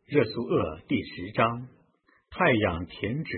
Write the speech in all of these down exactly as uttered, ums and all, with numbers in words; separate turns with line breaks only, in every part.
热苏厄第十章，太阳停止。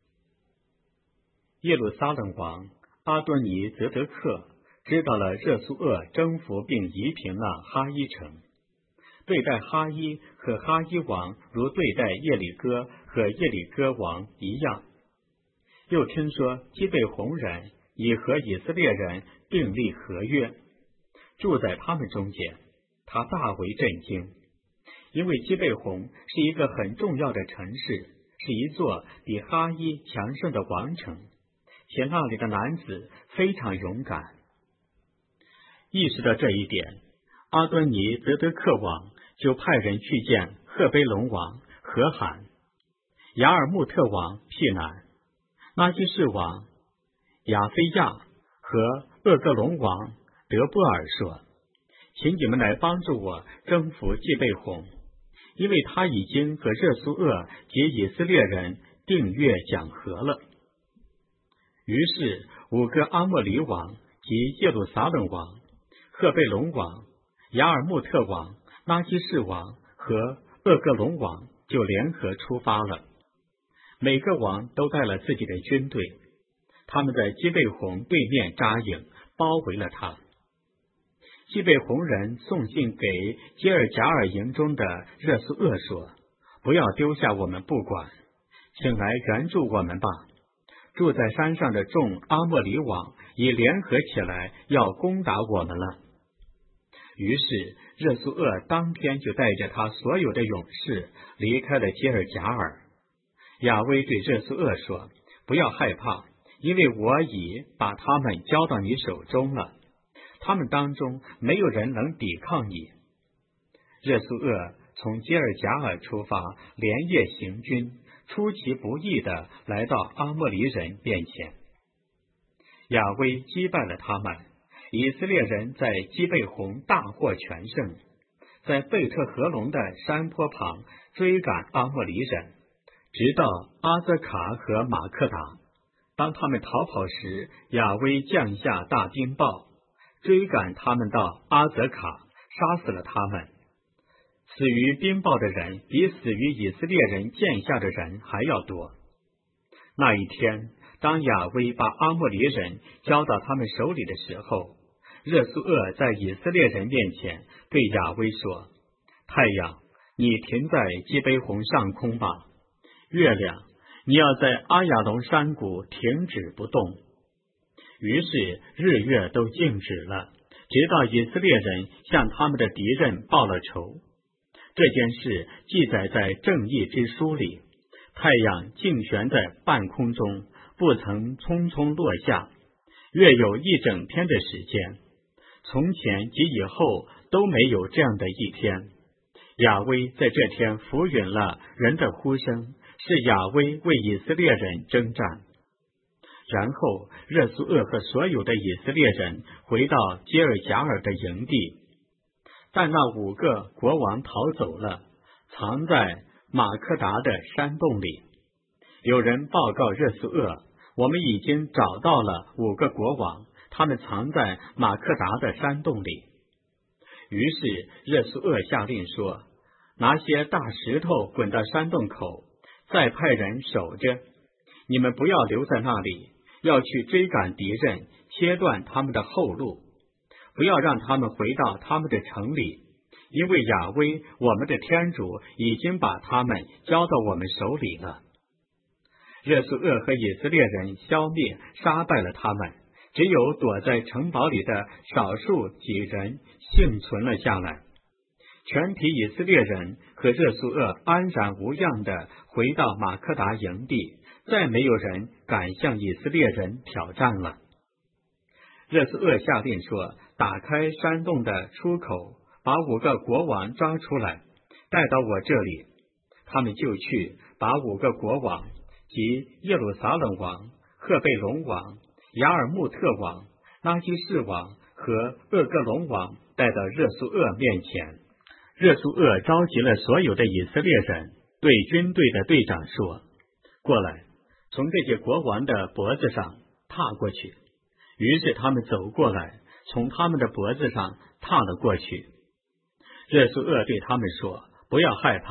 耶路撒冷王阿多尼泽德克知道了热苏厄征服并夷平了哈伊城，对待哈伊和哈伊王如对待耶里哥和耶里哥王一样。又听说基备红人已和以色列人订立合约，住在他们中间，他大为震惊。因为基备红是一个很重要的城市，是一座比哈伊强盛的王城，且那里的男子非常勇敢。意识到这一点，阿多尼泽德克王就派人去见赫贝龙王何罕、雅尔穆特王辟南、拉基士王亚非亚和厄格隆王德波尔说：请你们来帮助我征服基备红，因为他已经和热苏厄及以色列人订约讲和了。于是五个阿莫黎王及耶路撒冷王、赫贝龙王、雅尔穆特王、拉基士王和厄格隆王就联合出发了。每个王都带了自己的军队，他们在基备红对面扎营，包围了他。基备红人送信给基尔贾尔营中的热苏厄说：不要丢下我们不管，请来援助我们吧。住在山上的众阿莫黎王已联合起来要攻打我们了。于是热苏厄当天就带着他所有的勇士离开了基尔贾尔。亚威对热苏厄说：不要害怕，因为我已把他们交到你手中了，他们当中没有人能抵抗你。热苏厄从基尔贾尔出发，连夜行军，出其不意地来到阿莫黎人面前。亚威击败了他们，以色列人在基备红大获全胜，在贝特合龙的山坡旁追赶阿莫黎人，直到阿泽卡和马克达。当他们逃跑时，亚威降下大冰雹，追赶他们到阿泽卡，杀死了他们。死于冰雹的人比死于以色列人剑下的人还要多。那一天，当亚威把阿莫黎人交到他们手里的时候，热苏厄在以色列人面前对亚威说：太阳，你停在基备红上空吧；月亮，你要在阿亚隆山谷停止不动。于是日月都静止了，直到以色列人向他们的敌人报了仇。这件事记载在正义之书里。太阳竞悬在半空中，不曾匆匆落下，月有一整天的时间，从前及以后都没有这样的一天。亚威在这天抚允了人的呼声，是亚威为以色列人征战。然后热苏厄和所有的以色列人回到基尔贾尔的营地，但那五个国王逃走了，藏在马克达的山洞里。有人报告热苏厄：我们已经找到了五个国王，他们藏在马克达的山洞里。于是热苏厄下令说：拿些大石头滚到山洞口，再派人守着，你们不要留在那里，要去追赶敌人，切断他们的后路，不要让他们回到他们的城里，因为亚威我们的天主已经把他们交到我们手里了。热苏厄和以色列人消灭杀败了他们，只有躲在城堡里的少数几人幸存了下来。全体以色列人和热苏厄安然无恙地回到马克达营地，再没有人敢向以色列人挑战了。热苏厄下令说：打开山洞的出口，把五个国王抓出来，带到我这里。他们就去把五个国王及耶路撒冷王、赫贝龙王、雅尔穆特王、拉基士王和厄格隆王带到热苏厄面前。热苏厄召集了所有的以色列人，对军队的队长说：过来，从这些国王的脖子上踏过去。于是他们走过来，从他们的脖子上踏了过去。热苏厄对他们说：不要害怕，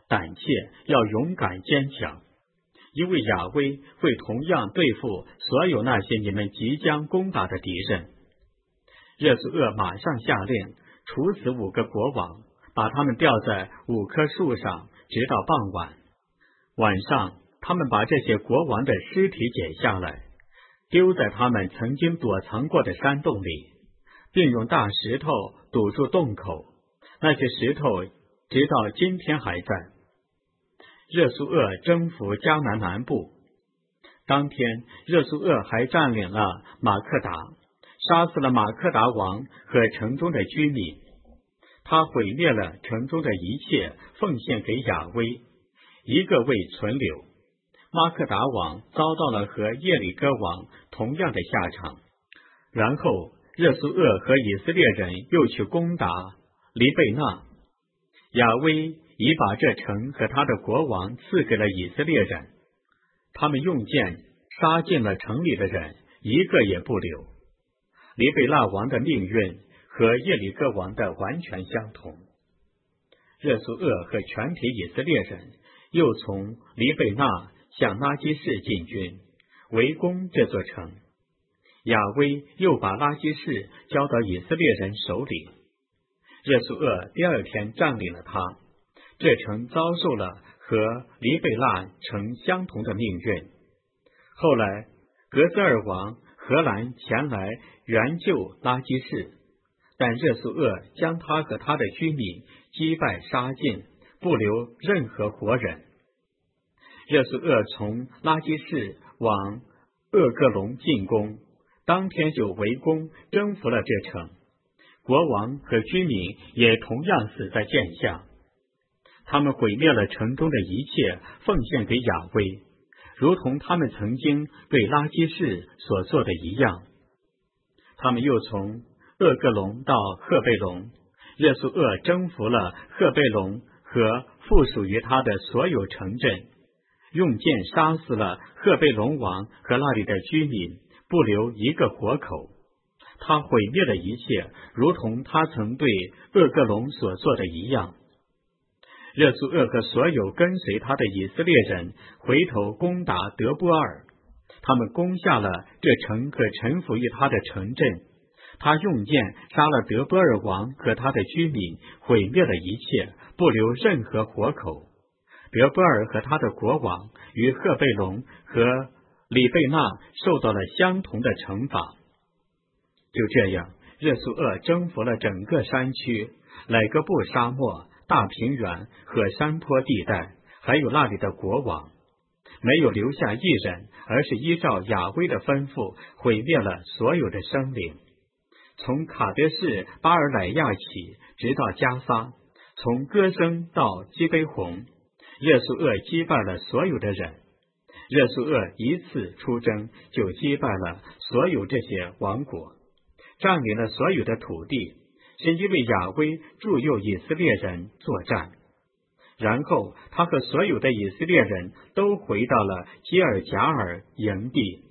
胆怯，要勇敢坚强，因为亚威会同样对付所有那些你们即将攻打的敌人。热苏厄马上下令处死五个国王，把他们吊在五棵树上，直到傍晚。晚上，他们把这些国王的尸体剪下来，丢在他们曾经躲藏过的山洞里，并用大石头堵住洞口。那些石头直到今天还在。热苏厄征服迦南南部，当天热苏厄还占领了马克达，杀死了马克达王和城中的居民。他毁灭了城中的一切，奉献给亚威，一个未存留。马克达王遭到了和耶里哥王同样的下场。然后热苏厄和以色列人又去攻打黎贝纳，亚威已把这城和他的国王赐给了以色列人，他们用剑杀尽了城里的人，一个也不留。黎贝纳王的命运和耶里哥王的完全相同。热苏厄和全体以色列人又从黎贝纳向拉基士进军，围攻这座城。亚威又把拉基士交到以色列人手里。热苏厄第二天占领了它，这城遭受了和黎贝纳城相同的命运。后来格斯尔王荷兰前来援救拉基士，但热苏厄将他和他的居民击败杀尽，不留任何活人。热苏厄从拉基士往厄格隆进攻，当天就围攻征服了这城，国王和居民也同样死在剑下。他们毁灭了城中的一切，奉献给亚威，如同他们曾经对拉基士所做的一样。他们又从厄格隆到赫贝隆，热苏厄征服了赫贝隆和附属于他的所有城镇，用剑杀死了赫贝隆王和那里的居民，不留一个活口。他毁灭了一切，如同他曾对厄格隆所做的一样。热苏厄和所有跟随他的以色列人回头攻打德波尔，他们攻下了这城和臣服于他的城镇。他用剑杀了德波尔王和他的居民，毁灭了一切，不留任何活口。德波尔和他的国王与赫贝隆和里贝纳受到了相同的惩罚。就这样，热苏厄征服了整个山区、乃戈布沙漠、大平原和山坡地带，还有那里的国王，没有留下一人，而是依照亚威的吩咐毁灭了所有的生灵。从卡德士巴尔乃亚起，直到加撒，从歌声到基卑红，热苏厄击败了所有的人。热苏厄一次出征就击败了所有这些王国，占领了所有的土地，是因为亚威助佑以色列人作战。然后他和所有的以色列人都回到了基尔贾尔营地。